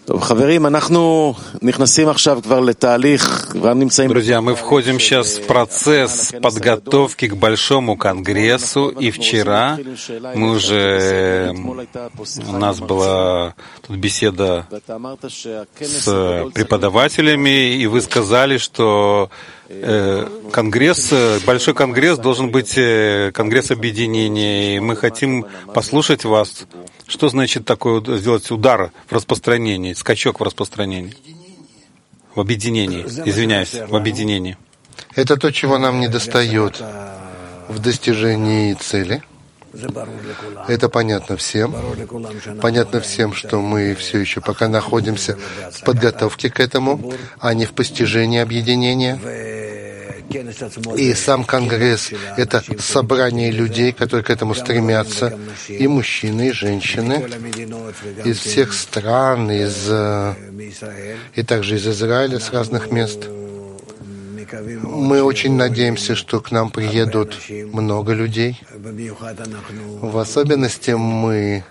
Друзья, мы входим сейчас в процесс подготовки к Большому конгрессу, и вчера у нас была тут беседа с преподавателями, и вы сказали, что Большой конгресс должен быть конгресс объединения, и мы хотим послушать вас. Что значит такое сделать удар в распространении, скачок в распространении? В объединении, извиняюсь, в объединении. Это то, чего нам недостает в достижении цели. Это понятно всем. Понятно всем, что мы все еще пока находимся в подготовке к этому, а не в постижении объединения. И сам Конгресс — это собрание людей, которые к этому стремятся, и мужчины, и женщины, из всех стран, и также из Израиля, с разных мест. Мы очень надеемся, что к нам приедут много людей. В особенности мы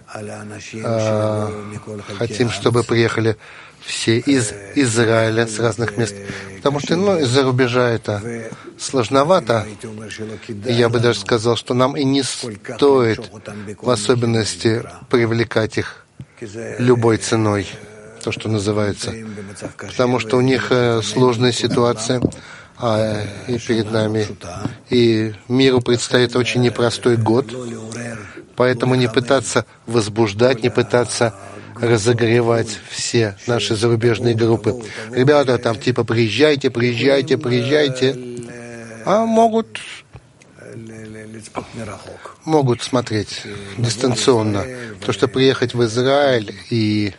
хотим, чтобы приехали все из Израиля, с разных мест, потому что из-за рубежа это сложновато. И я бы даже сказал, что нам и не стоит в особенности привлекать их любой ценой, то, что называется, потому что у них сложная ситуация, и перед нами, и миру предстоит очень непростой год, поэтому не пытаться возбуждать, не пытаться разогревать все наши зарубежные группы. Ребята, там типа приезжайте, а могут смотреть дистанционно. То, что приехать в Израиль и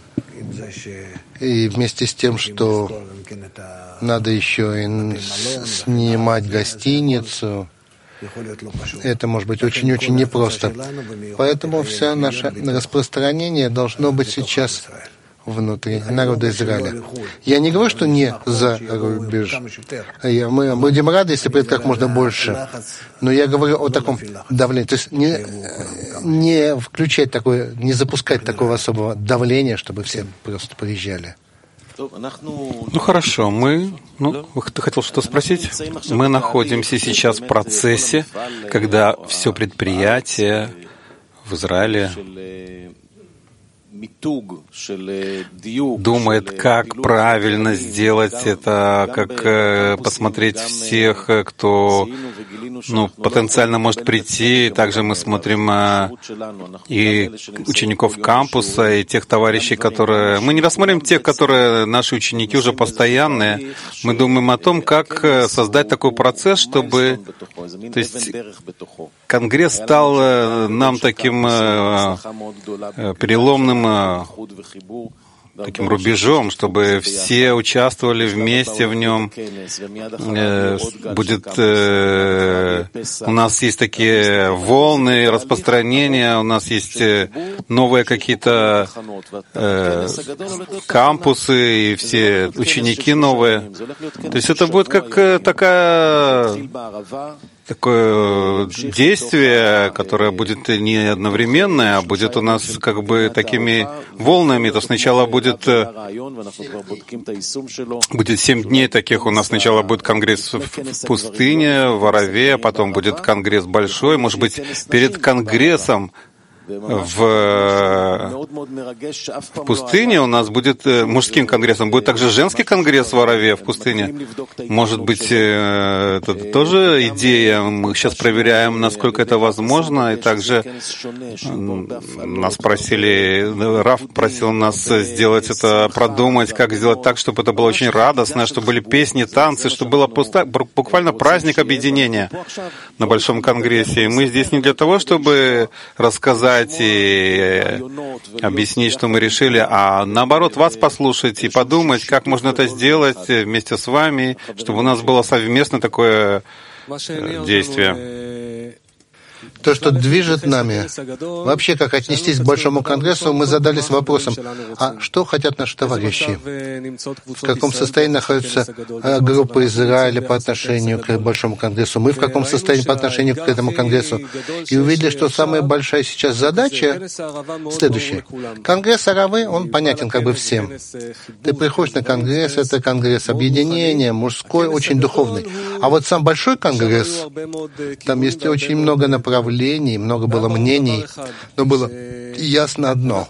вместе с тем, что надо еще и снимать гостиницу, это может быть очень-очень непросто. Поэтому все наше распространение должно быть сейчас внутри народа Израиля. Я не говорю, что не за рубеж. Мы будем рады, если придет как можно больше. Но я говорю о таком давлении. То есть не включать такое, не запускать такого особого давления, чтобы все просто приезжали. Хорошо, ты хотел что-то спросить? Мы находимся сейчас в процессе, когда все предприятие в Израиле думает, как правильно сделать это, как посмотреть всех, кто потенциально может прийти. Также мы смотрим и учеников кампуса, и тех товарищей, которые... Мы не рассмотрим тех, которые наши ученики уже постоянные. Мы думаем о том, как создать такой процесс, чтобы... То есть Конгресс стал нам таким переломным таким рубежом, чтобы все участвовали вместе в нем. У нас есть такие волны распространения, у нас есть новые какие-то кампусы и все ученики новые. То есть это будет как такое действие, которое будет не одновременное, а будет у нас как бы такими волнами. То сначала будет 7 дней таких. У нас сначала будет конгресс в пустыне, в Араве, потом будет конгресс большой. Может быть, перед конгрессом в пустыне у нас будет мужским конгрессом, будет также женский конгресс в Араве, в пустыне. Может быть, это тоже идея. Мы сейчас проверяем, насколько это возможно. И также нас Раф просил нас сделать это, продумать, как сделать так, чтобы это было очень радостно, чтобы были песни, танцы, чтобы было буквально праздник объединения на Большом конгрессе. И мы здесь не для того, чтобы рассказать и объяснить, что мы решили, а наоборот вас послушать и подумать, как можно это сделать вместе с вами, чтобы у нас было совместно такое действие. То, что движет нами, вообще, как отнестись к Большому Конгрессу, мы задались вопросом, а что хотят наши товарищи? В каком состоянии находится группа Израиля по отношению к Большому Конгрессу? Мы в каком состоянии по отношению к этому Конгрессу? И увидели, что самая большая сейчас задача следующая. Конгресс Аравы, он понятен как бы всем. Ты приходишь на Конгресс, это Конгресс объединения, мужской, очень духовный. А вот сам Большой Конгресс, там есть очень много направлений, много было мнений, но было ясно одно,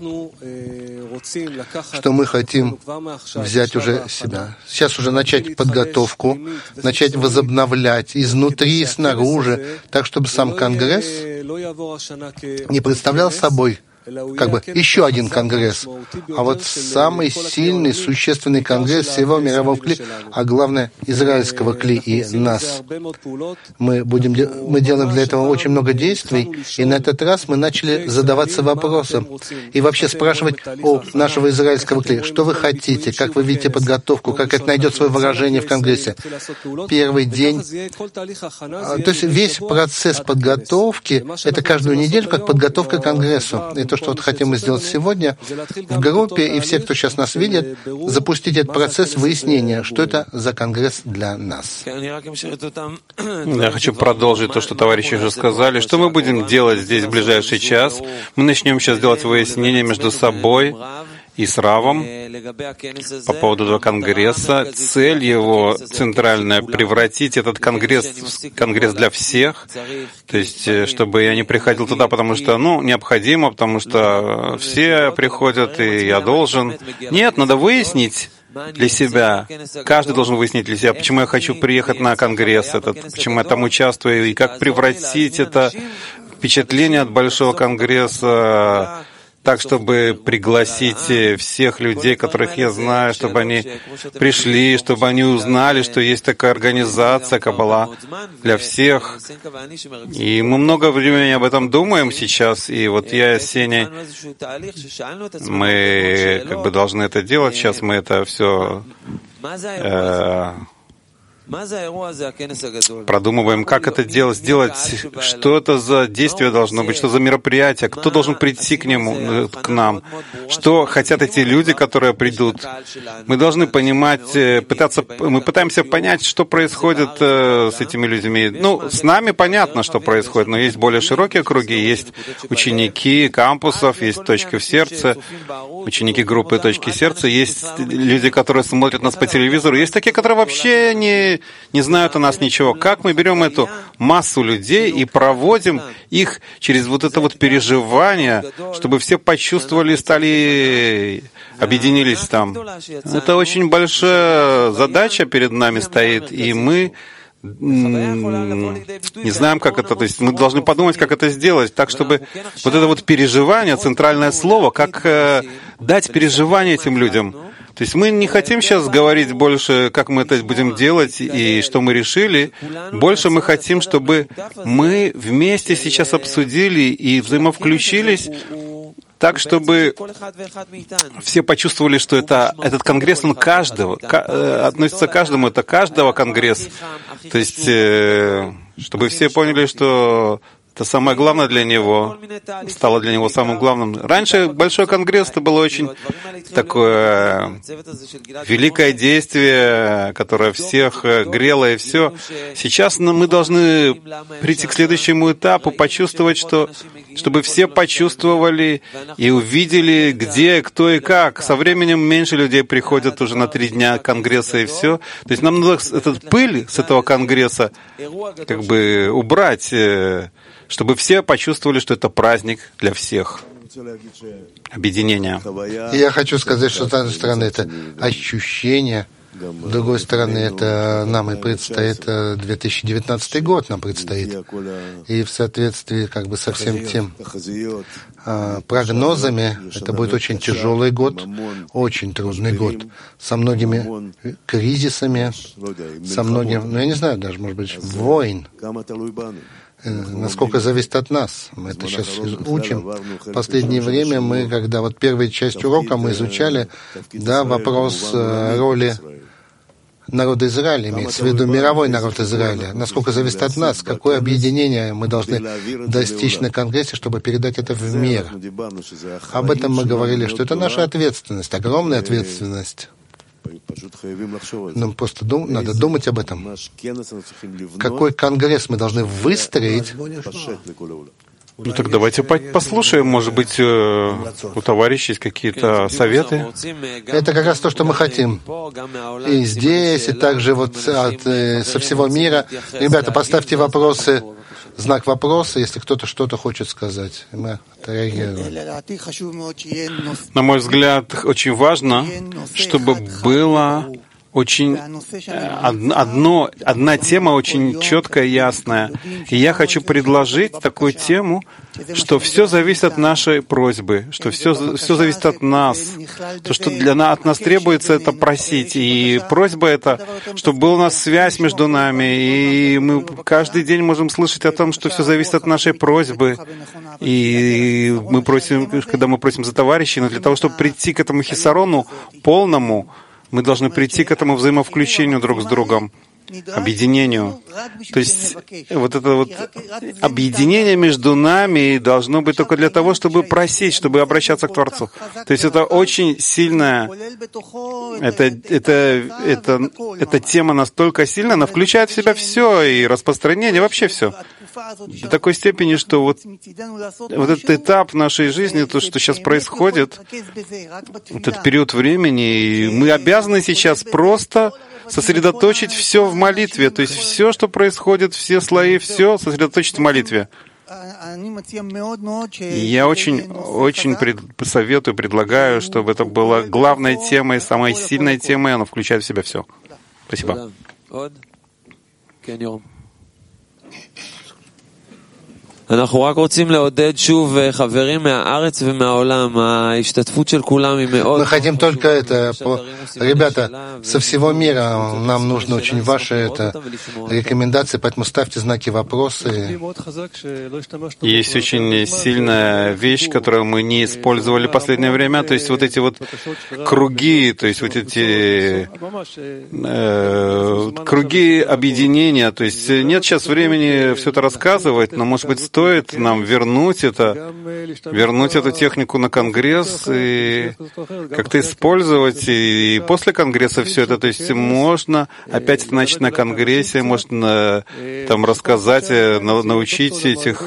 что мы хотим взять уже себя. Сейчас уже начать подготовку, начать возобновлять изнутри и снаружи, так, чтобы сам Конгресс не представлял собой как бы еще один конгресс, а вот самый сильный, существенный конгресс всего мирового кли, а главное, израильского кли и нас. Мы делаем для этого очень много действий, и на этот раз мы начали задаваться вопросом и вообще спрашивать у нашего израильского кли, что вы хотите, как вы видите подготовку, как это найдет свое выражение в конгрессе. Первый день, то есть весь процесс подготовки, это каждую неделю как подготовка к конгрессу. То, что вот хотим мы сделать сегодня в группе, и все, кто сейчас нас видит, запустить этот процесс выяснения, что это за конгресс для нас. Я хочу продолжить то, что товарищи уже сказали. Что мы будем делать здесь в ближайший час? Мы начнем сейчас делать выяснения между собой и с Равом по поводу этого конгресса. Цель его центральная — превратить этот конгресс в конгресс для всех, то есть чтобы я не приходил туда, потому что, необходимо, потому что все приходят, и я должен. Нет, надо выяснить для себя. Каждый должен выяснить для себя, почему я хочу приехать на конгресс этот, почему я там участвую, и как превратить это впечатление от Большого конгресса так, чтобы пригласить всех людей, которых я знаю, чтобы они пришли, чтобы они узнали, что есть такая организация Каббала для всех. И мы много времени об этом думаем сейчас, и вот я с Сеней, мы как бы должны это делать сейчас, мы это все продумываем, как это сделать, что это за действие должно быть, что за мероприятие, кто должен прийти к нам, что хотят эти люди, которые придут. Мы должны понимать, мы пытаемся понять, что происходит с этими людьми. С нами понятно, что происходит, но есть более широкие круги, есть ученики кампусов, есть точки в сердце, ученики группы точки сердца, есть люди, которые смотрят нас по телевизору, есть такие, которые вообще не знают о нас ничего. Как мы берем эту массу людей и проводим их через вот это вот переживание, чтобы все почувствовали, объединились там. Это очень большая задача перед нами стоит, и мы не знаем, как это, то есть мы должны подумать, как это сделать, так, чтобы вот это вот переживание, центральное слово, как дать переживание этим людям. То есть мы не хотим сейчас говорить больше, как мы это будем делать и что мы решили. Больше мы хотим, чтобы мы вместе сейчас обсудили и взаимовключились так, чтобы все почувствовали, что этот конгресс, он относится к каждому, это каждого конгресс. То есть, чтобы все поняли, что это самое главное для него, стало для него самым главным. Раньше Большой конгресс это было очень такое великое действие, которое всех грело и все. Сейчас мы должны прийти к следующему этапу, почувствовать, чтобы все почувствовали и увидели, где, кто и как. Со временем меньше людей приходят уже на 3 дня конгресса и все. То есть нам надо этот пыль с этого конгресса как бы убрать, чтобы все почувствовали, что это праздник для всех. Объединение. Я хочу сказать, что с одной стороны это ощущение, с другой стороны это нам и предстоит 2019 год нам предстоит. И в соответствии как бы со всем тем прогнозами это будет очень тяжелый год, очень трудный год, со многими кризисами, со многим, я не знаю, даже, может быть, войн. Насколько зависит от нас. Мы это сейчас учим. В последнее время мы, когда вот первая часть урока мы изучали, вопрос роли народа Израиля, имеется в виду мировой народ Израиля, насколько зависит от нас, какое объединение мы должны достичь на Конгрессе, чтобы передать это в мир. Об этом мы говорили, что это наша ответственность, огромная ответственность. Нам просто надо думать об этом. Какой Конгресс мы должны выстроить? Ну так давайте послушаем, может быть, у товарищей есть какие-то советы. Это как раз то, что мы хотим. И здесь, и также вот со всего мира. Ребята, поставьте вопросы, знак вопроса, если кто-то что-то хочет сказать. Мы отреагируем. На мой взгляд, очень важно, чтобы было очень одна тема очень четкая и ясная. И я хочу предложить такую тему, что все зависит от нашей просьбы, что все зависит от нас. То, что от нас требуется, это просить. И просьба это, чтобы была у нас связь между нами. И мы каждый день можем слышать о том, что все зависит от нашей просьбы. И мы просим, когда мы просим за товарищей, но для того, чтобы прийти к этому хисарону полному, мы должны прийти к этому взаимовключению друг с другом, объединению. То есть вот это вот объединение между нами должно быть только для того, чтобы просить, чтобы обращаться к Творцу. То есть это очень сильная, эта тема настолько сильная, она включает в себя все, и распространение, вообще все. До такой степени, что вот этот этап нашей жизни, то, что сейчас происходит, вот этот период времени, и мы обязаны сейчас просто сосредоточить все в молитве. То есть все, что происходит, все слои, все сосредоточить в молитве. Я очень советую, предлагаю, чтобы это была главной темой, самой сильной темой, она включает в себя все. Спасибо. Мы хотим только это, ребята, со всего мира нам нужны очень ваши рекомендации, поэтому ставьте знаки вопроса. Есть очень сильная вещь, которую мы не использовали в последнее время, то есть вот эти вот круги, то есть вот эти круги объединения, то есть нет сейчас времени все это рассказывать, но, может быть, стоит нам вернуть эту технику на Конгресс и как-то использовать, и после Конгресса все это, то есть можно опять это начать на Конгрессе, можно там рассказать, научить этих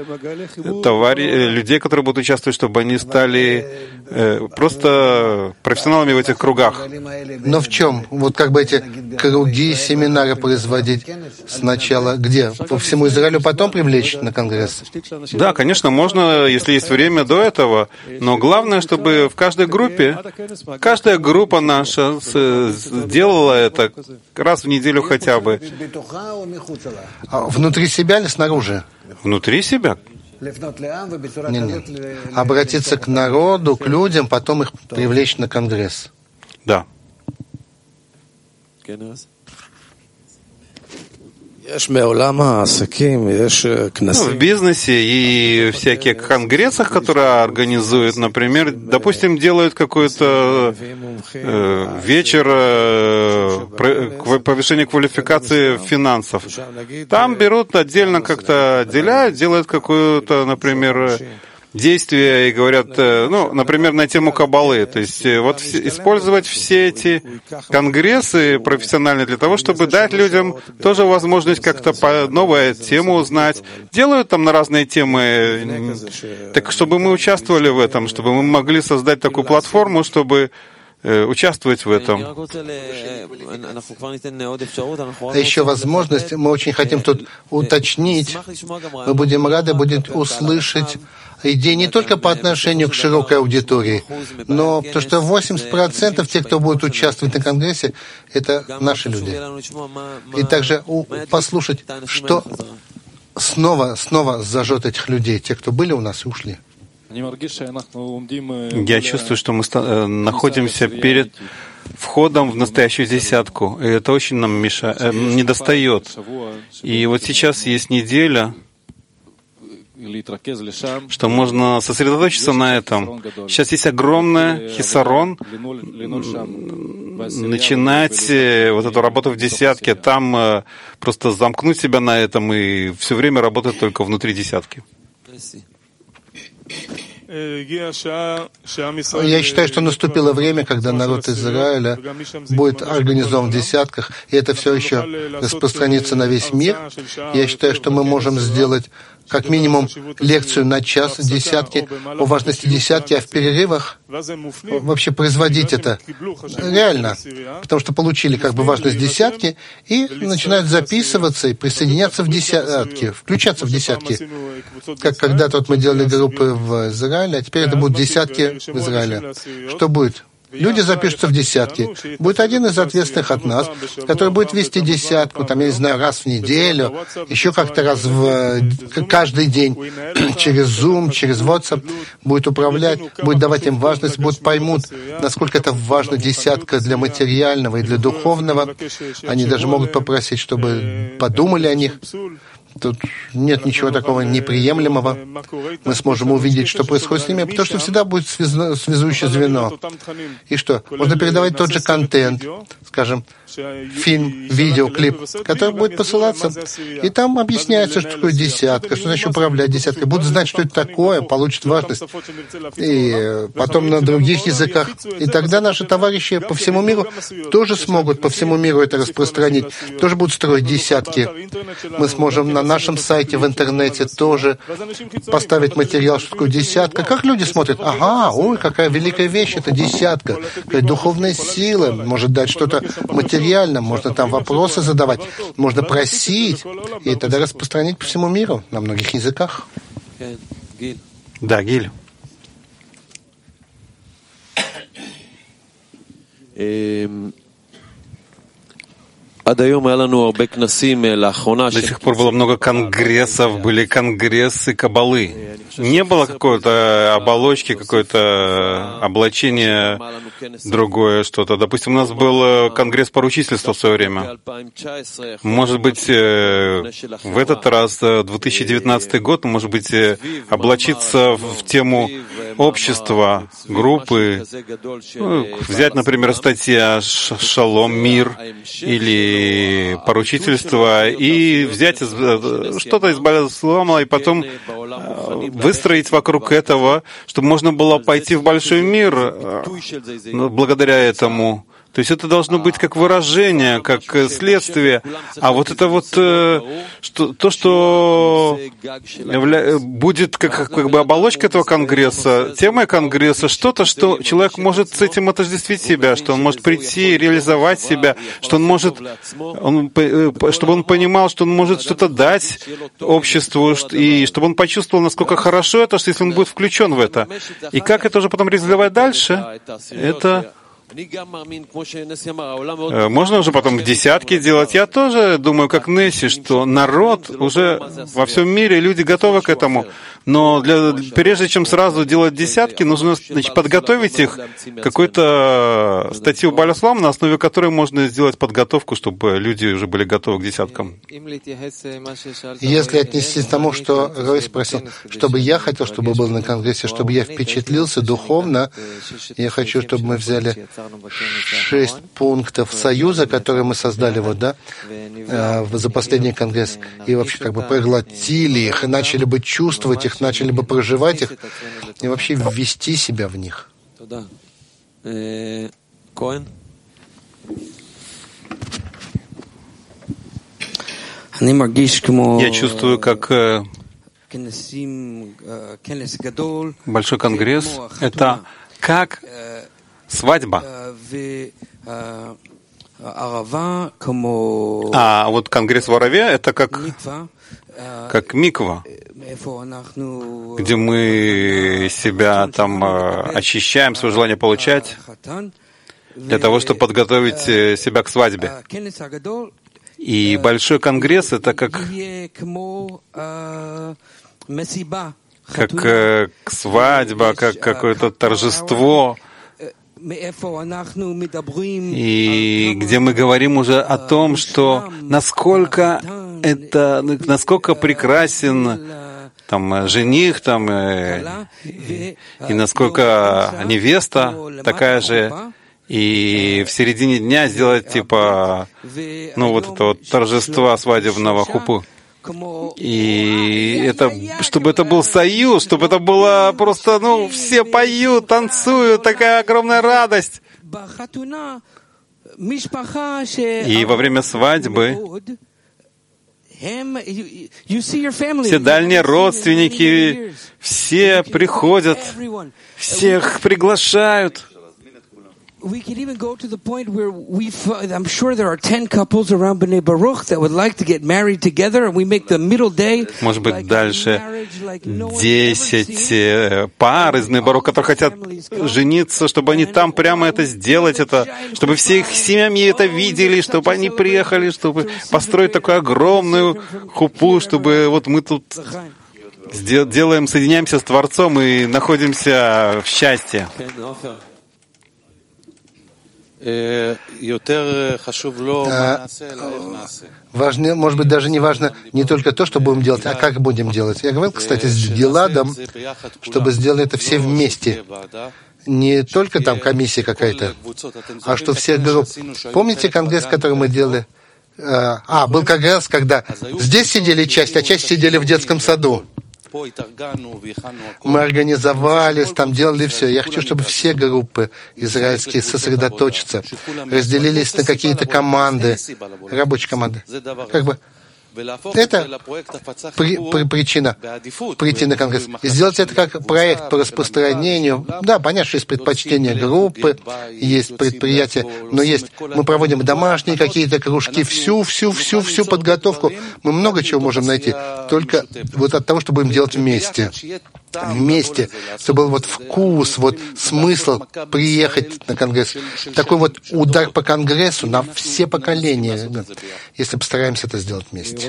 людей, которые будут участвовать, чтобы они стали просто профессионалами в этих кругах. Но в чем? Вот как бы эти круги, семинары производить сначала где? По всему Израилю, потом привлечь на Конгресс? Да, конечно, можно, если есть время до этого, но главное, чтобы в каждой группе, каждая группа наша делала это раз в неделю хотя бы. Внутри себя или снаружи? Внутри себя. Не. Обратиться к народу, к людям, потом их привлечь на Конгресс. Да. В бизнесе и всяких конгрессах, которые организуют, например, допустим, делают какой-то вечер повышения квалификации финансов. Там берут отдельно, как-то отделяют, делают какую-то, например, действия и говорят, например, на тему Каббалы. То есть вот использовать все эти конгрессы профессиональные для того, чтобы дать людям тоже возможность как-то новую тему узнать. Делают там на разные темы. Так чтобы мы участвовали в этом, чтобы мы могли создать такую платформу, чтобы участвовать в этом. А еще возможность, мы очень хотим тут уточнить, мы будем рады услышать идеи не только по отношению к широкой аудитории, но то, что 80% тех, кто будет участвовать на Конгрессе, это наши люди. И также послушать, что снова зажжет этих людей, те, кто были у нас и ушли. Я чувствую, что мы находимся перед входом в настоящую десятку, и это очень нам недостает. И вот сейчас есть неделя, что можно сосредоточиться на этом. Сейчас есть огромный хисарон начинать вот эту работу в десятке, там просто замкнуть себя на этом и все время работать только внутри десятки. Я считаю, что наступило время, когда народ Израиля будет организован в десятках, и это все еще распространится на весь мир. Я считаю, что мы можем сделать как минимум лекцию на час десятки, о важности десятки, а в перерывах вообще производить это реально, потому что получили как бы важность десятки и начинают записываться и присоединяться в десятки, включаться в десятки. Как когда-то вот мы делали группы в Израиле, а теперь это будут десятки в Израиле. Что будет? Люди запишутся в десятки. Будет один из ответственных от нас, который будет вести десятку, там, я не знаю, раз в неделю, еще как-то раз каждый день, через Zoom, через WhatsApp, будет управлять, будет давать им важность, будут поймут, насколько это важно десятка для материального и для духовного. Они даже могут попросить, чтобы подумали о них. Тут нет ничего такого неприемлемого. Мы сможем увидеть, что происходит с ними, потому что всегда будет связующее звено. И что? Можно передавать тот же контент, скажем, фильм, видеоклип, который будет посылаться. И там объясняется, что такое десятка, что значит управлять десяткой. Будут знать, что это такое, получат важность. И потом на других языках. И тогда наши товарищи по всему миру тоже смогут по всему миру это распространить. Тоже будут строить десятки. Мы сможем на нашем сайте в интернете тоже поставить материал, что такое десятка. Как люди смотрят? Ага, ой, какая великая вещь, это десятка. Какая духовная сила может дать что-то материальное. Можно там вопросы задавать, можно просить, и тогда распространить по всему миру на многих языках. Да, Гиль. До сих пор было много конгрессов, были конгрессы Каббалы. Не было какой-то оболочки, какое-то облачение другое что-то. Допустим, у нас был конгресс поручительства в свое время. Может быть, в этот раз, 2019 год, может быть, облачиться в тему общества, группы. Взять, например, статья «Шалом, мир» или поручительство и взять что-то из Баля-Слома и потом выстроить вокруг этого, чтобы можно было пойти в большой мир благодаря этому. То есть это должно быть как выражение, как следствие. А вот это вот то, что будет как бы оболочка этого конгресса, темой конгресса, что-то, что человек может с этим отождествить себя, что он может прийти, реализовать себя, что он может, чтобы он понимал, что он может что-то дать обществу, и чтобы он почувствовал, насколько хорошо это, что если он будет включен в это. И как это уже потом реализовать дальше, это... Можно уже потом в десятки делать. Я тоже думаю, как Несси, что народ уже во всем мире, люди готовы к этому. Но прежде чем сразу делать десятки, нужно подготовить их какой-то статью Баля-Слома, на основе которой можно сделать подготовку, чтобы люди уже были готовы к десяткам. Если отнестись к тому, что Рой спросил, чтобы я хотел, чтобы был на Конгрессе, чтобы я впечатлился духовно, я хочу, чтобы мы взяли 6 пунктов союза, которые мы создали за последний Конгресс, и вообще как бы проглотили их, и начали бы чувствовать их, начали бы проживать их, и вообще ввести себя в них. Я чувствую, как большой конгресс — это как свадьба. А вот конгресс в Араве — это как миква, где мы себя там очищаем, свое желание получать, для того, чтобы подготовить себя к свадьбе. И большой конгресс — это как свадьба, как какое-то торжество, и где мы говорим уже о том, что насколько прекрасен там жених, и насколько невеста такая же, и в середине дня сделать типа, вот это вот торжества свадебного хупу. И это, чтобы это был союз, чтобы это было просто, все поют, танцуют, такая огромная радость. И во время свадьбы все дальние родственники, все приходят, всех приглашают. We could even go to the point where I'm sure there are 10 couples around Bnei Baruch that would like to get married together, and we make the middle day. Может быть, дальше 10 пар из Бней Барух, которые хотят жениться, чтобы они там прямо это сделать, чтобы все их семьи это видели, чтобы они приехали, чтобы построить такую огромную хупу, чтобы вот мы тут соединяемся с Творцом и находимся в счастье. Важнее, может быть, даже не важно не только то, что будем делать, а как будем делать. Я говорил, кстати, с Гиладом, чтобы сделали это все вместе. Не только там комиссия какая-то, а что все группы. Помните конгресс, который мы делали? Был конгресс, когда здесь сидели часть, а часть сидели в детском саду. Мы организовались, там делали все. Я хочу, чтобы все группы израильские сосредоточатся, разделились на какие-то команды, рабочие команды. Это причина прийти на конгресс. И сделать это как проект по распространению. Да, понятно, что есть предпочтения группы, есть предприятия, но мы проводим домашние какие-то кружки, всю подготовку. Мы много чего можем найти. Только вот от того, что будем делать вместе, чтобы был вкус, смысл приехать на конгресс. Такой удар по конгрессу на все поколения, если постараемся это сделать вместе.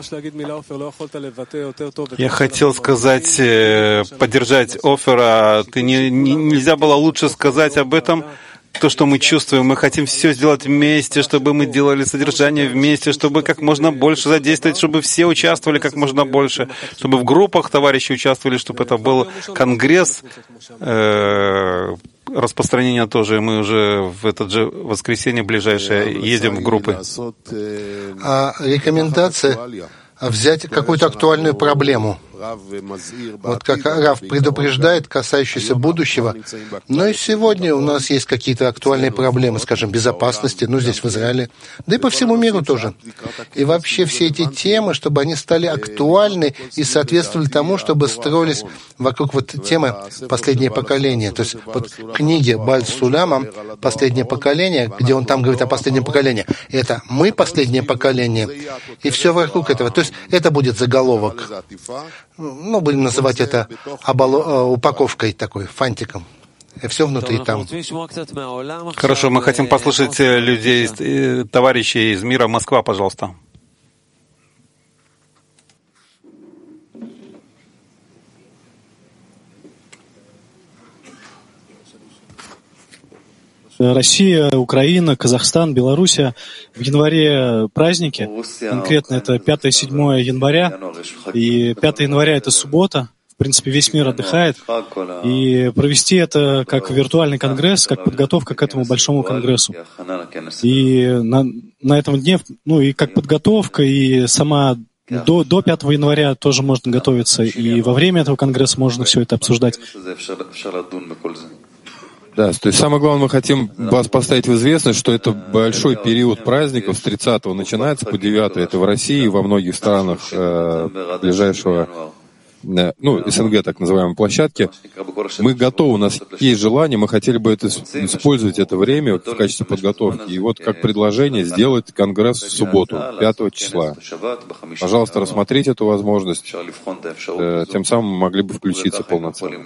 Я хотел сказать, поддержать Офера. Нельзя было лучше сказать об этом. То, что мы чувствуем, мы хотим все сделать вместе, чтобы мы делали содержание вместе, чтобы как можно больше задействовать, чтобы все участвовали как можно больше, чтобы в группах товарищи участвовали, чтобы это был конгресс, распространение тоже. Мы уже в это же воскресенье ближайшее едем в группы. Рекомендация взять какую-то актуальную проблему. Как Рав предупреждает, касающуюся будущего. Но и сегодня у нас есть какие-то актуальные проблемы, скажем, безопасности, здесь в Израиле, да и по всему миру тоже. И вообще все эти темы, чтобы они стали актуальны и соответствовали тому, чтобы строились вокруг темы «Последнее поколение». То есть книги Бааль Суляма «Последнее поколение», где он там говорит о последнем поколении, это «Мы последнее поколение», и все вокруг этого. То есть это будет заголовок. Будем называть это упаковкой такой, фантиком. И все внутри там. Хорошо, мы хотим послушать людей, товарищей из мира. Москва, пожалуйста. Россия, Украина, Казахстан, Белоруссия. В январе праздники, конкретно это 5-7 января, и 5 января это суббота, в принципе, весь мир отдыхает, и провести это как виртуальный конгресс, как подготовка к этому большому конгрессу. И на этом дне, и как подготовка, и сама до 5 января тоже можно готовиться, и во время этого конгресса можно все это обсуждать. Да, то есть самое главное, мы хотим вас поставить в известность, что это большой период праздников, с 30-го начинается по 9-е, это в России, во многих странах ближайшего, СНГ, так называемой площадки. Мы готовы, у нас есть желание, мы хотели бы использовать это время в качестве подготовки. И как предложение сделать конгресс в субботу, 5 числа. Пожалуйста, рассмотрите эту возможность, тем самым мы могли бы включиться полноценно.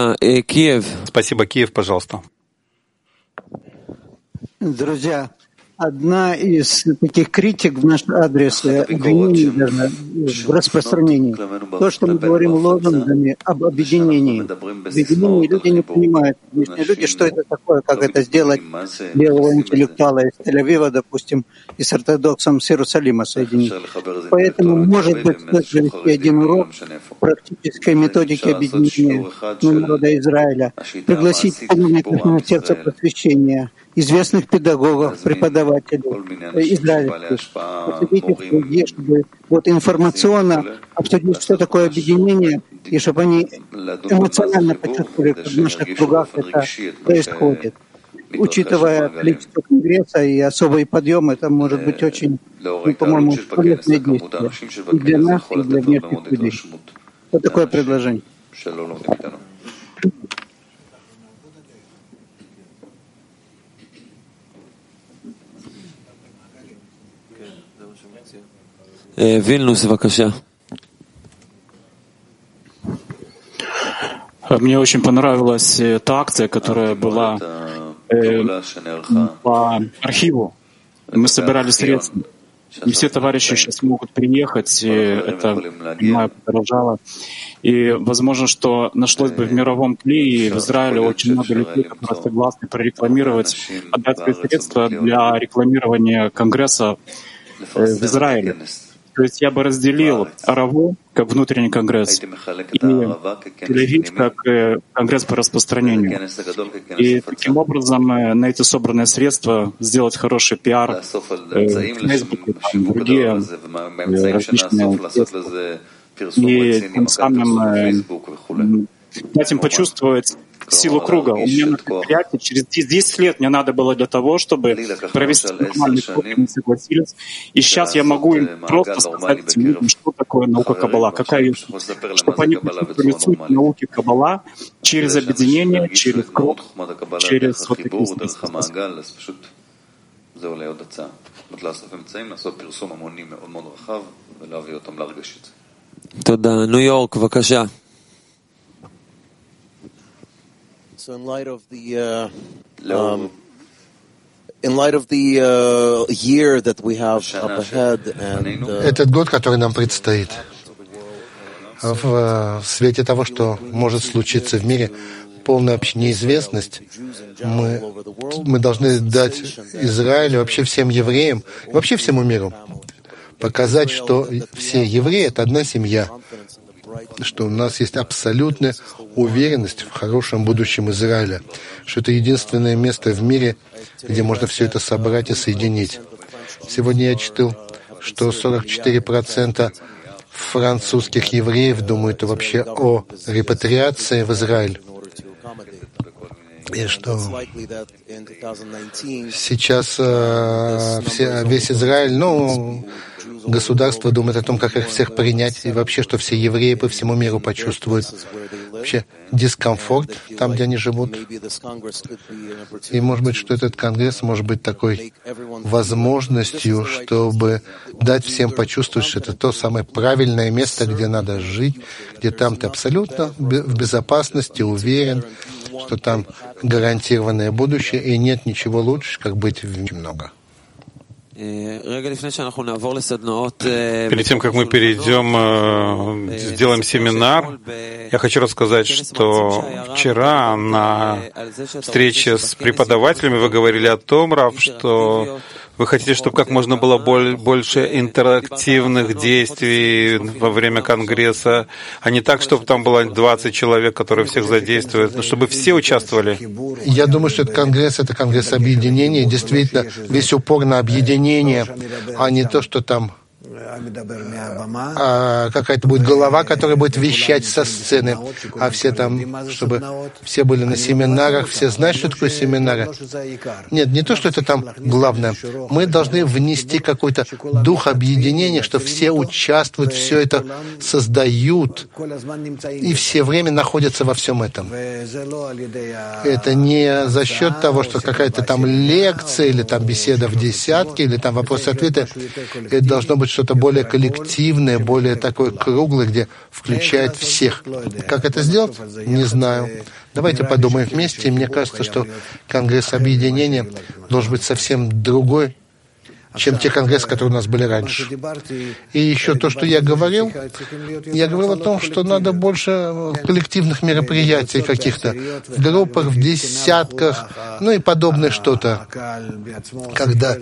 Спасибо, Киев, пожалуйста. Друзья, Одна из таких критик в наш адрес, обвинений даже в распространении, то, что мы говорим лозунгами об объединении. Объединение люди не понимают. Обычные люди, что это такое, как это сделать белого интеллектуала из Тель-Авива, допустим, и с ортодоксом с Иерусалима соединить. Поэтому, может быть, стоит провести один урок практической методики объединения народа Израиля, пригласить поклонников на сердце просвещения, известных педагогов, преподавателей израильских, посадить их в людей, чтобы вот информационно обсудить, что такое объединение, и чтобы они эмоционально почувствовали, как в наших кругах это происходит. Учитывая количество конгресса и особый подъем, это может быть очень, по-моему, полезное действие и для нас, и для внешних людей. Вот такое предложение. Вильнюс, бакаша. Мне очень понравилась та акция, которая была по архиву. Мы собирали средства. Не все товарищи сейчас могут приехать, и это, понимаю, подорожало. И возможно, что нашлось бы в мировом клее в Израиле очень много людей, которые согласны прорекламировать, отдать свои средства для рекламирования Конгресса в Израиле. То есть я бы разделил Араву как внутренний конгресс и Тель-Авив как конгресс по распространению. И таким образом на эти собранные средства сделать хороший пиар в Фейсбуке, другие различные средства. И тем самым дать им почувствовать силу круга. У меня на предприятии через 10 лет мне надо было для того, чтобы провести нормальный круг, они согласились. И сейчас я могу им просто сказать этим людям, что такое наука Каббала, какая ее суть. Чтобы они почувствовали суть науки Каббала через объединение, через круг, через вот такие средства. תודה. ניו יורק, בבקשה. So in light of the year that we have up ahead, and этот год, который нам предстоит, в свете того, что может случиться в мире, полная неизвестность, мы должны дать Израилю, вообще всем евреям, вообще всему миру, показать, что все евреи — это одна семья, что у нас есть абсолютная уверенность в хорошем будущем Израиля, что это единственное место в мире, где можно все это собрать и соединить. Сегодня я читал, что 44% французских евреев думают вообще о репатриации в Израиль. И что сейчас весь Израиль, государство думает о том, как их всех принять, и вообще, что все евреи по всему миру почувствуют вообще дискомфорт там, где они живут. И, может быть, что этот конгресс может быть такой возможностью, чтобы дать всем почувствовать, что это то самое правильное место, где надо жить, где там ты абсолютно в безопасности, уверен, что там гарантированное будущее, и нет ничего лучше, как быть в мире много. Перед тем, как мы перейдем, сделаем семинар, я хочу рассказать, что вчера на встрече с преподавателями вы говорили о том, Рав, что вы хотите, чтобы как можно было больше интерактивных действий во время Конгресса, а не так, чтобы там было 20 человек, которые всех задействуют, но чтобы все участвовали. Я думаю, что этот конгресс — это конгресс объединения, действительно, весь упор на объединение, а не то, что там какая-то будет голова, которая будет вещать со сцены, а все там, чтобы все были на семинарах, все знают, что такое семинары. Нет, не то, что это там главное. Мы должны внести какой-то дух объединения, что все участвуют, все это создают, и все время находятся во всем этом. Это не за счет того, что какая-то там лекция, или там беседа в десятке, или там вопросы-ответы. Это должно быть что-то более коллективное, более такое круглое, где включает всех. Как это сделать? Не знаю. Давайте подумаем вместе. Мне кажется, что Конгресс Объединения должен быть совсем другой, чем те конгрессы, которые у нас были раньше. И еще то, что я говорил о том, что надо больше коллективных мероприятий каких-то, в группах, в десятках, ну и подобное что-то, когда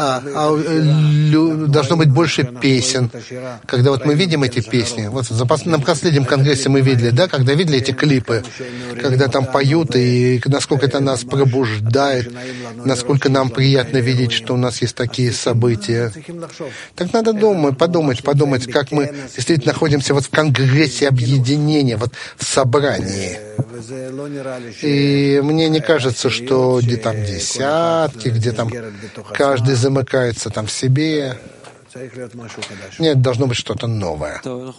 должно быть больше песен, когда вот мы видим эти песни. Вот на последнем конгрессе мы видели, да, когда видели эти клипы, когда там поют, и насколько это нас пробуждает, насколько нам приятно видеть, что у нас есть такие события. Так надо подумать, как мы действительно находимся вот в конгрессе объединения, вот в собрании. И мне не кажется, что где там десятки, где там каждый замыкается там в себе. Нет, должно быть что-то новое.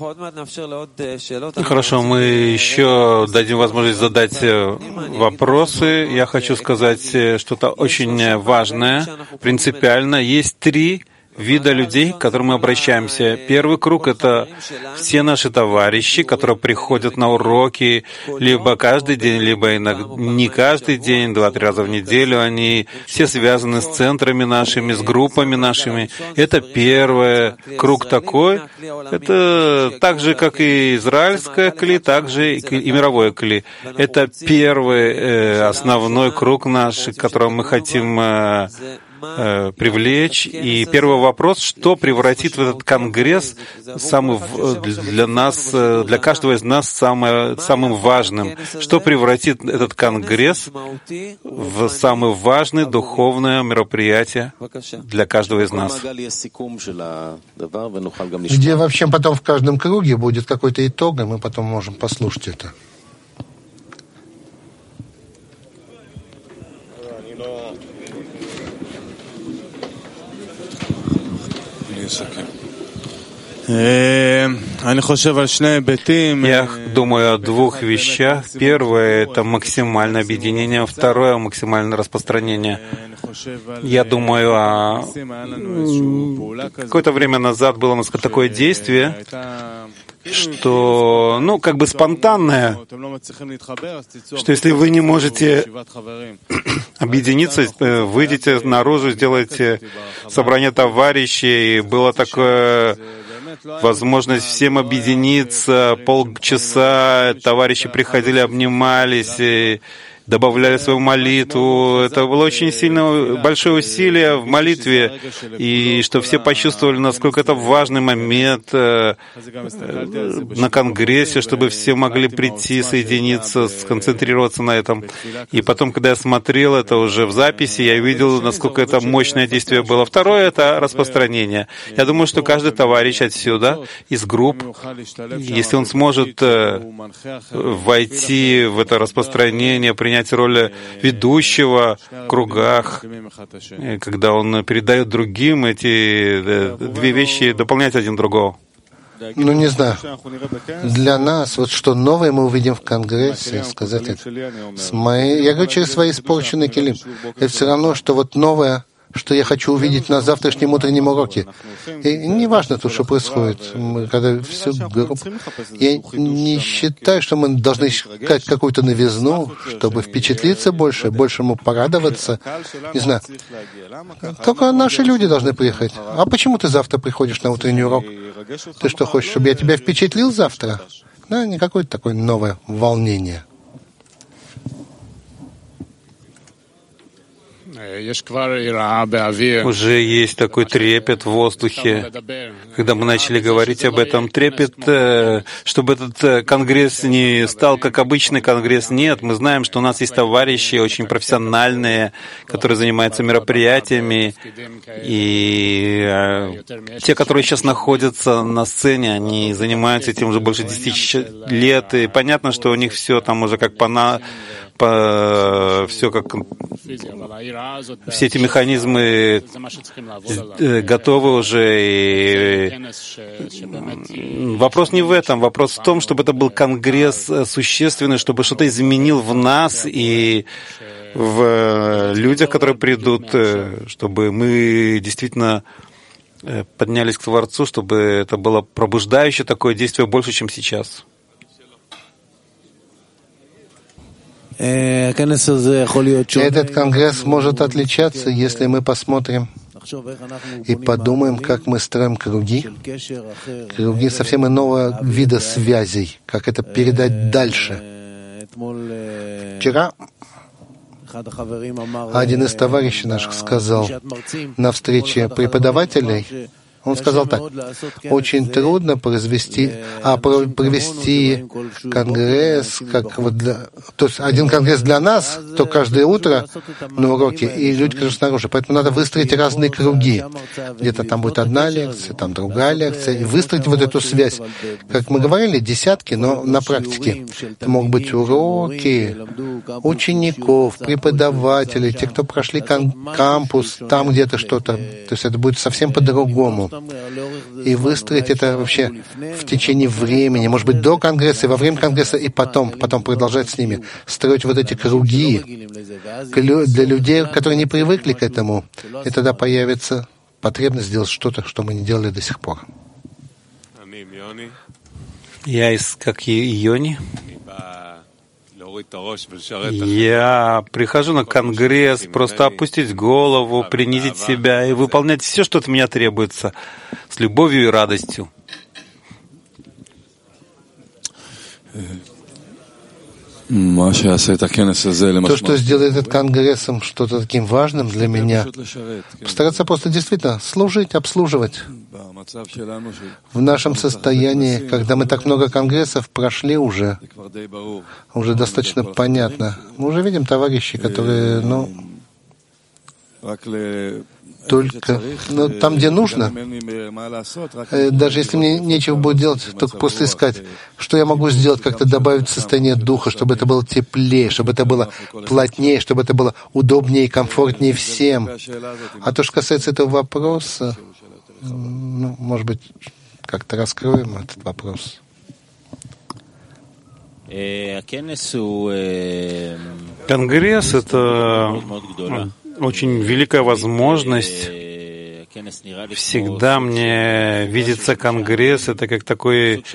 Хорошо, мы еще дадим возможность задать вопросы. Я хочу сказать что-то очень важное, принципиально. Есть 3 вида людей, к которым мы обращаемся. Первый круг — это все наши товарищи, которые приходят на уроки либо каждый день, либо не каждый день, 2-3 раза в неделю. Они все связаны с центрами нашими, с группами нашими. Это первый круг такой. Это так же, как и израильское кли, так же и мировое кли. Это первый основной круг наш, к которому мы хотим привлечь. И первый вопрос: что превратит в этот конгресс для нас, для каждого из нас самым важным? Что превратит этот конгресс в самое важное духовное мероприятие для каждого из нас? Где вообще потом в каждом круге будет какой-то итог, и мы потом можем послушать это. Я думаю о 2 вещах. Первое — это максимальное объединение, второе — максимальное распространение. Я думаю, какое-то время назад было у нас такое действие, что, как бы спонтанное, что если вы не можете объединиться, выйдите наружу, сделайте собрание товарищей. Была такая возможность всем объединиться, полчаса товарищи приходили, обнимались, и добавляли свою молитву. Это было очень сильно большое усилие в молитве, и что все почувствовали, насколько это важный момент на конгрессе, чтобы все могли прийти, соединиться, сконцентрироваться на этом. И потом, когда я смотрел это уже в записи, я видел, насколько это мощное действие было. Второе — это распространение. Я думаю, что каждый товарищ отсюда, из групп, если он сможет войти в это распространение, принять роль ведущего в кругах, когда он передает другим, эти 2 вещи дополняют один другого. Не знаю. Для нас, вот что новое мы увидим в Конгрессе, сказать это. Я говорю через свои испорченные килим. Это все равно, что вот новое, что я хочу увидеть на завтрашнем утреннем уроке. И не важно то, что происходит. Когда всю группу... Я не считаю, что мы должны искать какую-то новизну, чтобы впечатлиться больше ему порадоваться. Не знаю. Только наши люди должны приехать. А почему ты завтра приходишь на утренний урок? Ты что, хочешь, чтобы я тебя впечатлил завтра? Да, не какое-то такое новое волнение. Уже есть такой трепет в воздухе. Когда мы начали говорить об этом, трепет, чтобы этот конгресс не стал как обычный конгресс. Нет, мы знаем, что у нас есть товарищи очень профессиональные, которые занимаются мероприятиями. И те, которые сейчас находятся на сцене, они занимаются этим уже больше 10 лет. И понятно, что у них все там уже как все как все эти механизмы готовы уже. И вопрос не в этом, вопрос в том, чтобы это был конгресс существенный, чтобы что-то изменил в нас и в людях, которые придут, чтобы мы действительно поднялись к Творцу, чтобы это было пробуждающее такое действие больше, чем сейчас. Этот конгресс может отличаться, если мы посмотрим и подумаем, как мы строим круги совсем иного вида связей, как это передать дальше. Вчера один из товарищей наших сказал на встрече преподавателей, он сказал так: очень трудно провести конгресс, как вот то есть один конгресс для нас, то каждое утро на уроке, и люди, которые снаружи. Поэтому надо выстроить разные круги. Где-то там будет одна лекция, там другая лекция, и выстроить вот эту связь. Как мы говорили, десятки, но на практике. Это могут быть уроки учеников, преподавателей, те, кто прошли кампус, там где-то что-то. То есть это будет совсем по-другому. И выстроить это вообще в течение времени, может быть, до Конгресса, и во время Конгресса, и потом продолжать с ними. Строить вот эти круги для людей, которые не привыкли к этому. И тогда появится потребность сделать что-то, что мы не делали до сих пор. Я как Йони. Я прихожу на конгресс, просто опустить голову, принизить себя и выполнять все, что от меня требуется, с любовью и радостью. То, что сделает этот конгрессом что-то таким важным для меня, постараться просто действительно служить, обслуживать. В нашем состоянии, когда мы так много конгрессов прошли уже достаточно понятно. Мы уже видим товарищей, которые, только там, где нужно. Даже если мне нечего будет делать, только просто искать, что я могу сделать, как-то добавить состояние духа, чтобы это было теплее, чтобы это было плотнее, чтобы это было удобнее и комфортнее всем. А то, что касается этого вопроса, может быть, как-то раскроем этот вопрос. Конгресс — это очень великая возможность. Всегда мне видится конгресс, это как такой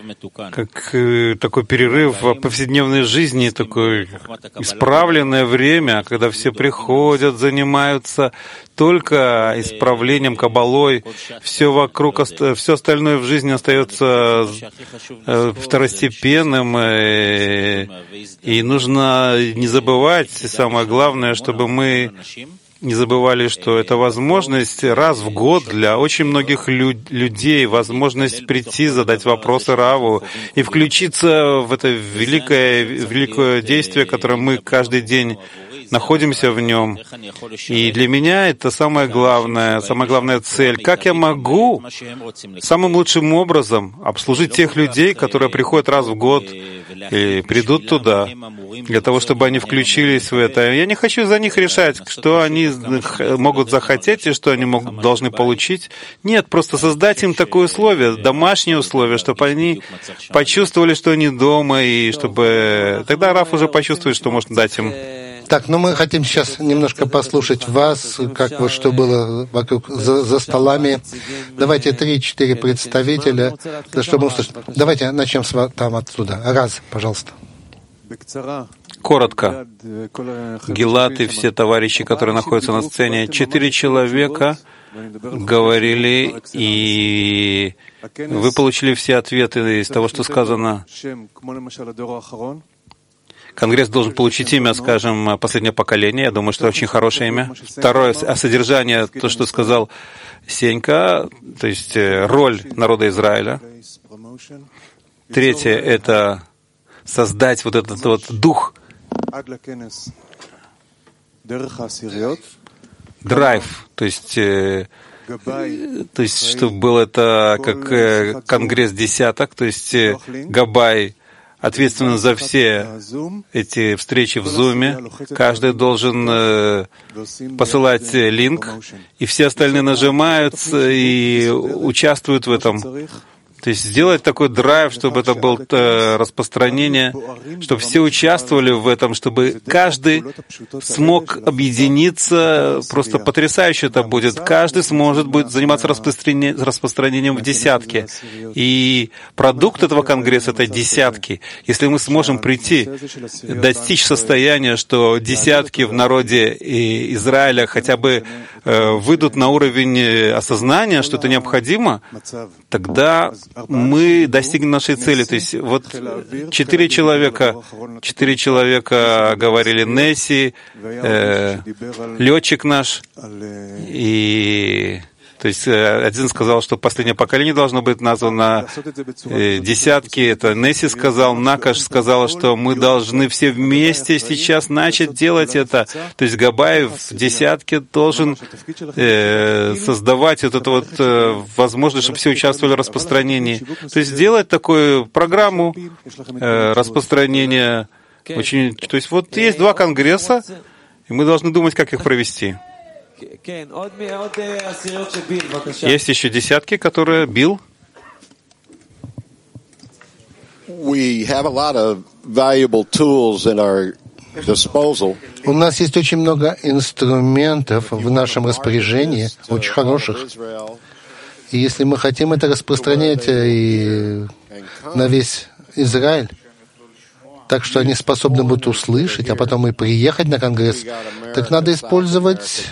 перерыв в повседневной жизни, такое исправленное время, когда все приходят, занимаются только исправлением, кабалой, все вокруг, все остальное в жизни остается второстепенным, и нужно не забывать, самое главное, чтобы мы не забывали, что это возможность раз в год для очень многих людей, возможность прийти, задать вопросы Раву и включиться в это великое действие, которое мы каждый день находимся в нем. И для меня это самая главная цель. Как я могу самым лучшим образом обслужить тех людей, которые приходят раз в год и придут туда, для того, чтобы они включились в это. Я не хочу за них решать, что они могут захотеть и что они должны получить. Нет, просто создать им такое условие, домашние условия, чтобы они почувствовали, что они дома, и чтобы тогда Раф уже почувствует, что можно дать им. Так, мы хотим сейчас немножко послушать вас, как вот что было вокруг, за столами. Давайте 3-4 представителя, чтобы услышать. Давайте начнем там оттуда. Раз, пожалуйста. Коротко. Гилат и все товарищи, которые находятся на сцене, 4 человека говорили, и вы получили все ответы из того, что сказано. Конгресс должен получить имя, скажем, последнее поколение. Я думаю, что очень хорошее имя. Второе, содержание, то, что сказал Сенька, то есть роль народа Израиля. Третье — это создать вот этот вот дух, драйв, то есть чтобы было это как конгресс десяток, то есть Габай ответственен за все эти встречи в Зуме. Каждый должен посылать линк, и все остальные нажимают и участвуют в этом. То есть сделать такой драйв, чтобы это было распространение, чтобы все участвовали в этом, чтобы каждый смог объединиться. Просто потрясающе это будет. Каждый сможет будет заниматься распространением в десятки. И продукт этого конгресса — это десятки. Если мы сможем прийти, достичь состояния, что десятки в народе Израиля хотя бы выйдут на уровень осознания, что это необходимо, тогда мы достигнем нашей цели. То есть вот 4 человека говорили, Несси, летчик наш, и то есть один сказал, что последнее поколение должно быть названо десятки. Это Несси сказал, Накаш сказала, что мы должны все вместе сейчас начать делать это. То есть Габаев в десятке должен создавать вот эту вот возможность, чтобы все участвовали в распространении. То есть сделать такую программу распространения. То есть вот есть 2 конгресса, и мы должны думать, как их провести. Есть еще десятки, которые Билл. У нас есть очень много инструментов в нашем распоряжении, очень хороших. И если мы хотим это распространять и на весь Израиль, так что они способны будут услышать, а потом и приехать на Конгресс, так надо использовать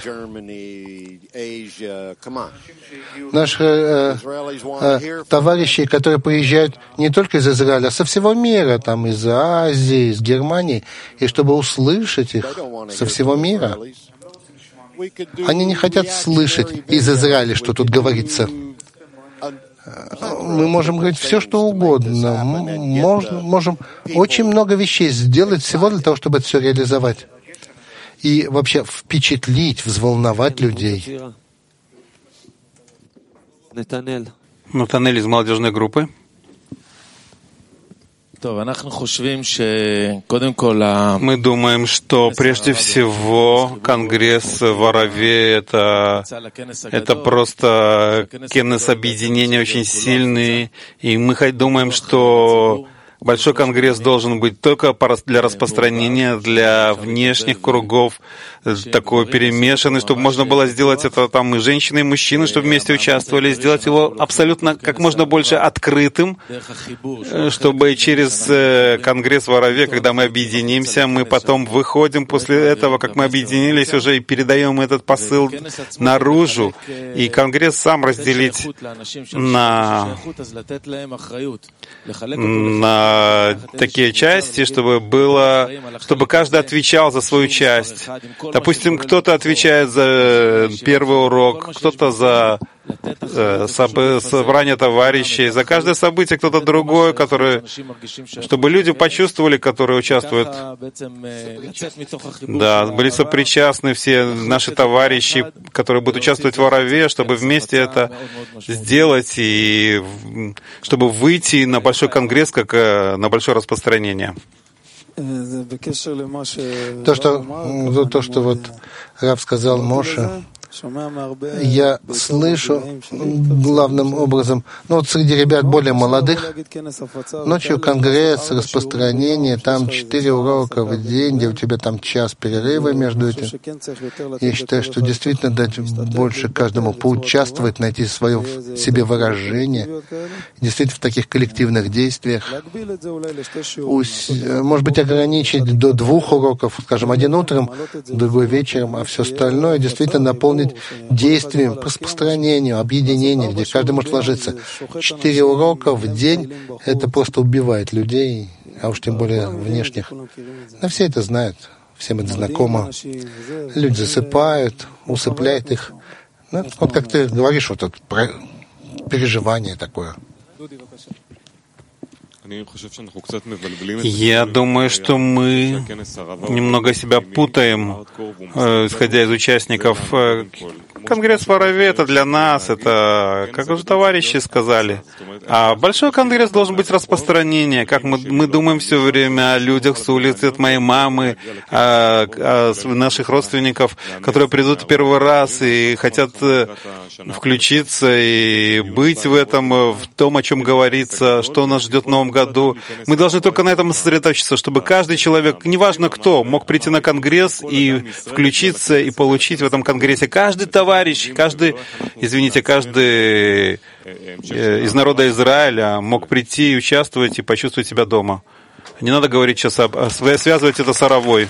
наших товарищей, которые приезжают не только из Израиля, а со всего мира, там, из Азии, из Германии, и чтобы услышать их со всего мира. Они не хотят слышать из Израиля, что тут говорится. Мы можем говорить все, что угодно. Можем очень много вещей сделать всего для того, чтобы это все реализовать. И вообще впечатлить, взволновать людей. Натанель из молодежной группы. Мы думаем, что прежде всего Конгресс в Араве — это просто кенес объединения очень сильный, и мы думаем, что Большой конгресс должен быть только для распространения, для внешних кругов, такой перемешанный, чтобы можно было сделать это там и женщины, и мужчины, чтобы вместе участвовали, сделать его абсолютно как можно больше открытым, чтобы через конгресс в Араве, когда мы объединимся, мы потом выходим после этого, как мы объединились уже, и передаем этот посыл наружу, и конгресс сам разделить на такие части, чтобы каждый отвечал за свою часть. Допустим, кто-то отвечает за первый урок, кто-то за собрание товарищей, за каждое событие кто-то другой, чтобы люди почувствовали, которые участвуют. Да, были сопричастны все наши товарищи, которые будут участвовать в Араве, чтобы вместе это сделать и чтобы выйти на большой конгресс, как на большое распространение. То, что вот Рав сказал Моше, я слышу главным образом, среди ребят более молодых, ночью конгресс, распространение, там 4 урока в день, где у тебя там час перерыва между этим. Я считаю, что действительно дать больше каждому поучаствовать, найти свое себе выражение, действительно в таких коллективных действиях. Может быть, ограничить до 2 уроков, скажем, один утром, другой вечером, а все остальное действительно наполнить действием, распространению, объединению, где каждый может вложиться. 4 урока в день — это просто убивает людей, а уж тем более внешних. Но все это знают, всем это знакомо. Люди засыпают, усыпляют их. Вот как ты говоришь, вот это переживание такое. Я думаю, что мы немного себя путаем, исходя из участников. Конгресс в Араве — это для нас, это, как уже товарищи сказали, А большой конгресс должен быть распространение, как мы думаем все время о людях с улицы, от моей мамы, о наших родственников, которые придут первый раз и хотят включиться и быть в этом, в том, о чем говорится, что нас ждет в Новом году. Мы должны только на этом сосредоточиться, чтобы каждый человек, неважно кто, мог прийти на конгресс и включиться и получить в этом конгрессе. Каждый товарищ, каждый из народа Израиля мог прийти и участвовать и почувствовать себя дома. Не надо говорить сейчас связывать это с оравой.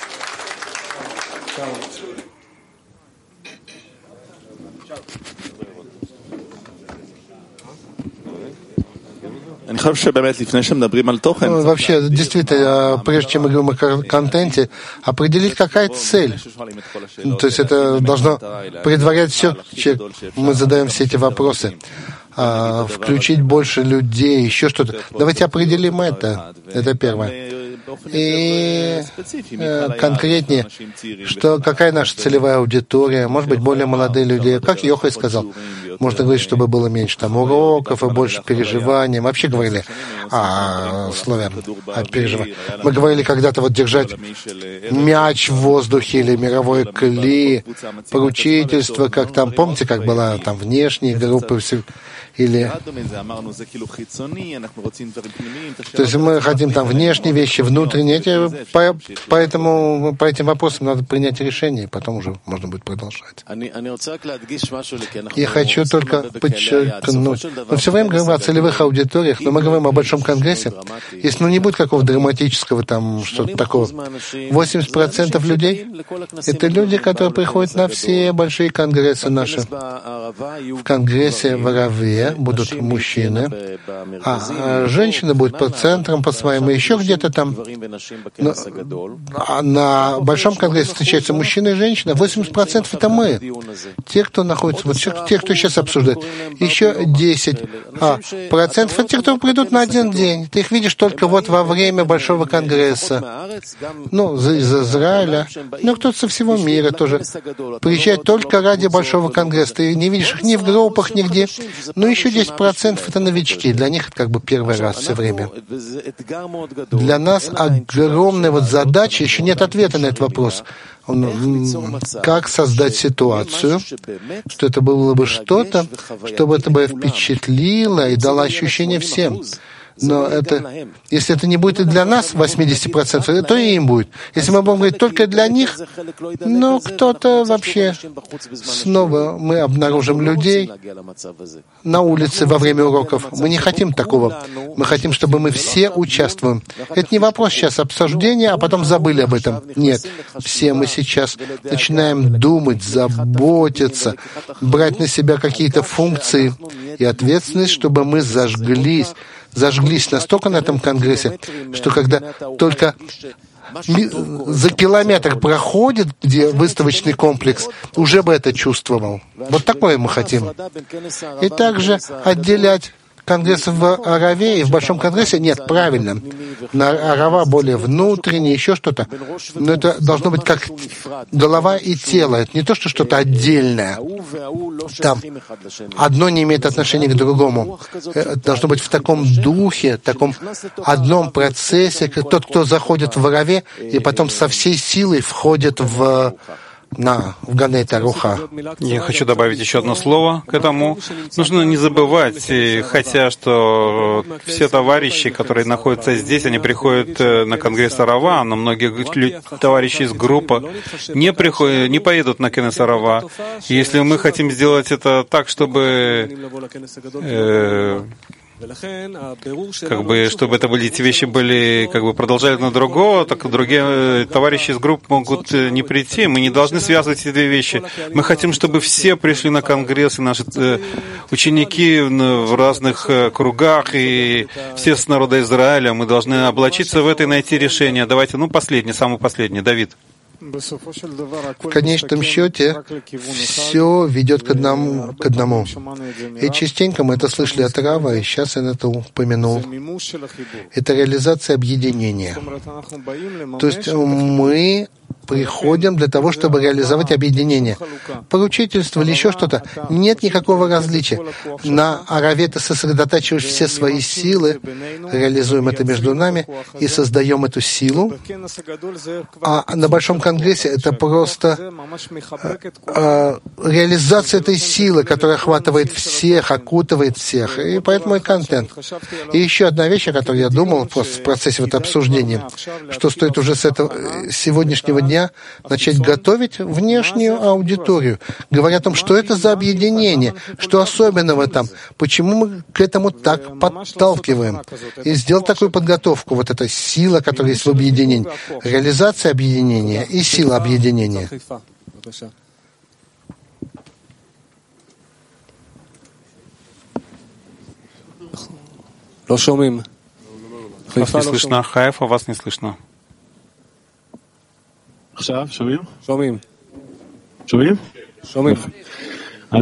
Вообще, действительно, прежде чем мы говорим о контенте, определить, какая цель. То есть это должно предварять все, мы задаем все эти вопросы. Включить больше людей, еще что-то. Давайте определим это. Это первое. И конкретнее, что какая наша целевая аудитория, может быть, более молодые люди. Как Йохай сказал, можно говорить, чтобы было меньше там уроков и больше переживаний. Мы вообще говорили о слове о переживаниях. Мы говорили когда-то вот держать мяч в воздухе или мировой кли, поручительство, как там, помните, как была там внешние группы, или... То есть мы хотим там внешние вещи, внутренние. Поэтому по этим вопросам надо принять решение, и потом уже можно будет продолжать. Я хочу только подчеркнуть. Мы все время говорим о целевых аудиториях, но мы говорим о большом конгрессе. Если не будет какого-то драматического там что-то такого, 80% людей — это люди, которые приходят на все большие конгрессы наши. В конгрессе в Араве будут мужчины, а женщины будут по центрам, по своим, и еще где-то там. А на большом конгрессе встречаются мужчины и женщины. 80% это мы. Те, кто находится, вот те, кто сейчас обсуждает. Еще 10% это те, кто придут на один день. Ты их видишь только вот во время большого конгресса. Из Израиля. Кто-то со всего мира тоже приезжает только ради большого конгресса. Ты не видишь их ни в группах, нигде. Еще 10% это новички. Для них это как бы первый раз все время. Для нас огромная вот задача, еще нет ответа на этот вопрос. Как создать ситуацию, что это было бы что-то, чтобы это бы впечатлило и дало ощущение всем. Но если это не будет и для нас 80%, то и им будет. Если мы будем говорить только для них, кто-то вообще снова мы обнаружим людей на улице во время уроков. Мы не хотим такого. Мы хотим, чтобы мы все участвуем. Это не вопрос сейчас обсуждения, а потом забыли об этом. Нет. Все мы сейчас начинаем думать, заботиться, брать на себя какие-то функции и ответственность, чтобы мы зажглись настолько на этом конгрессе, что когда только за километр проходит, где выставочный комплекс, уже бы это чувствовал. Вот такое мы хотим. И также отделять конгресс в Араве и в Большом конгрессе? Нет, правильно. На Арава более внутреннее, еще что-то. Но это должно быть как голова и тело. Это не то, что что-то отдельное. Там одно не имеет отношения к другому. Это должно быть в таком духе, таком одном процессе, как тот, кто заходит в Араве и потом со всей силой входит в Ганейт Аруха. Я хочу добавить еще одно слово к этому. Нужно не забывать, хотя что все товарищи, которые находятся здесь, они приходят на конгресс Арава, но многие товарищи из группы не поедут на конгресс Арава. Если мы хотим сделать это так, чтобы чтобы это были, эти вещи были, продолжали на другого, так другие товарищи из групп могут не прийти. Мы не должны связывать эти две вещи. Мы хотим, чтобы все пришли на конгресс, и наши ученики в разных кругах, и все с народа Израиля. Мы должны облачиться в это и найти решение. Давайте, самый последний, Давид. В конечном счете все ведет к одному. И частенько мы это слышали от Рава, и сейчас я это упомянул. Это реализация объединения. То есть мы приходим для того, чтобы реализовать объединение. Поручительство или еще что-то. Нет никакого различия. На Араве ты сосредотачиваешь все свои силы, реализуем это между нами и создаем эту силу. А на Большом Конгрессе это просто реализация этой силы, которая охватывает всех, окутывает всех. И поэтому и контент. И еще одна вещь, о которой я думал просто в процессе вот обсуждения, что стоит уже с этого сегодняшнего дня начать готовить внешнюю аудиторию, говоря о том, что это за объединение, что особенного там, почему мы к этому так подталкиваем. И сделать такую подготовку, вот эта сила, которая есть в объединении, реализация объединения и сила объединения. Вас не слышно, Хаев, а вас не слышно. שומעים. Мы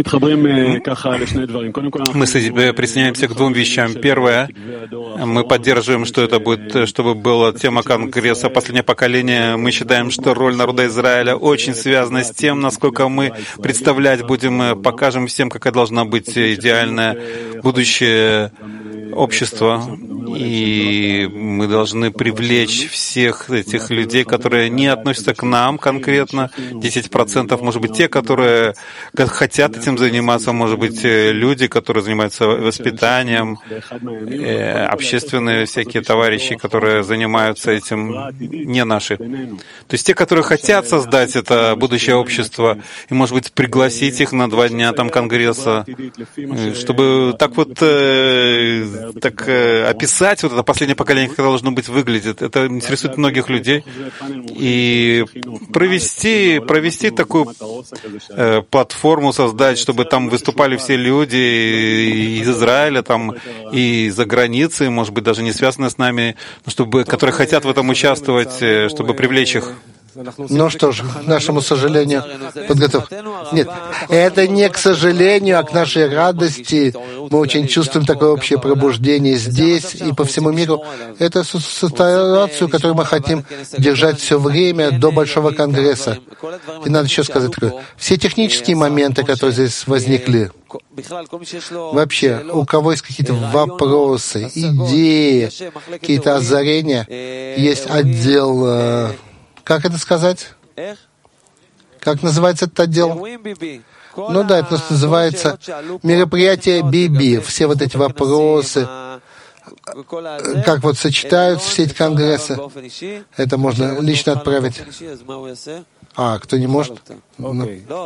присоединяемся к двум вещам. Первое, мы поддерживаем, что это будет, чтобы была тема Конгресса «Последнее поколение». Мы считаем, что роль народа Израиля очень связана с тем, насколько мы представлять будем, покажем всем, какая должна быть идеальное будущее общества. И мы должны привлечь всех этих людей, которые не относятся к нам конкретно. 10%, может быть, те, которые хотят этим заниматься, может быть, люди, которые занимаются воспитанием, общественные всякие товарищи, которые занимаются этим, не наши. То есть те, которые хотят создать это будущее общество, и, может быть, пригласить их на 2 дня там Конгресса, чтобы так вот так описать вот это последнее поколение, как это должно быть выглядит. Это интересует многих людей. И провести такую платформу создать, чтобы там выступали все люди из Израиля, там, и из-за границы, может быть, даже не связанные с нами, чтобы, которые хотят в этом участвовать, чтобы привлечь их. Ну что ж, к нашему сожалению, подготовка. Нет, это не к сожалению, а к нашей радости. Мы очень чувствуем такое общее пробуждение здесь и по всему миру. Это ситуацию, которую мы хотим держать все время до Большого Конгресса. И надо еще сказать такое. Все технические моменты, которые здесь возникли, вообще, у кого есть какие-то вопросы, идеи, какие-то озарения, есть отдел... Как это сказать? Как называется этот отдел? Ну да, это называется мероприятие Биби. Все вот эти вопросы, как вот сочетаются все эти конгрессы, это можно лично отправить. А, кто не может? Ну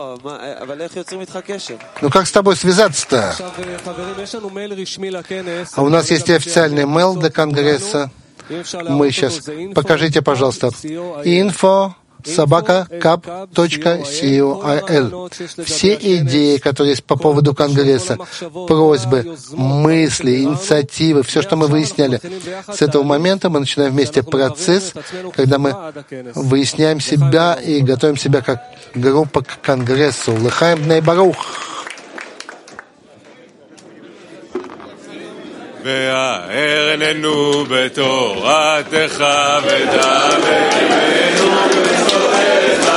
как с тобой связаться-то? А у нас есть официальный мейл до конгресса. Мы сейчас... Покажите, пожалуйста. info@kap.co.il. Все идеи, которые есть по поводу Конгресса, просьбы, мысли, инициативы, все, что мы выясняли. С этого момента мы начинаем вместе процесс, когда мы выясняем себя и готовим себя как группа к Конгрессу. Лехаим бней барух. והארננו בתורתך ודבקנו בסודך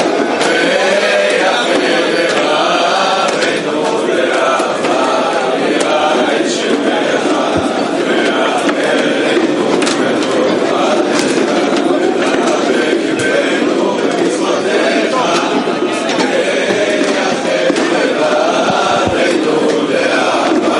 ויחמיר לבבנו לאהבה יראה את שמך והארננו בתורתך ודבקנו בסודך ויחמיר לבבנו לאהבה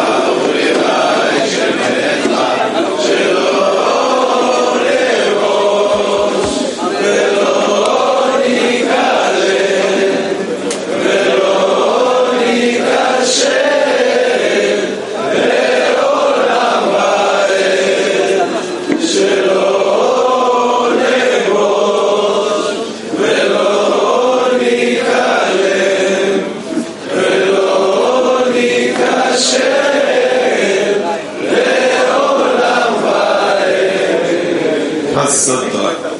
הסתה.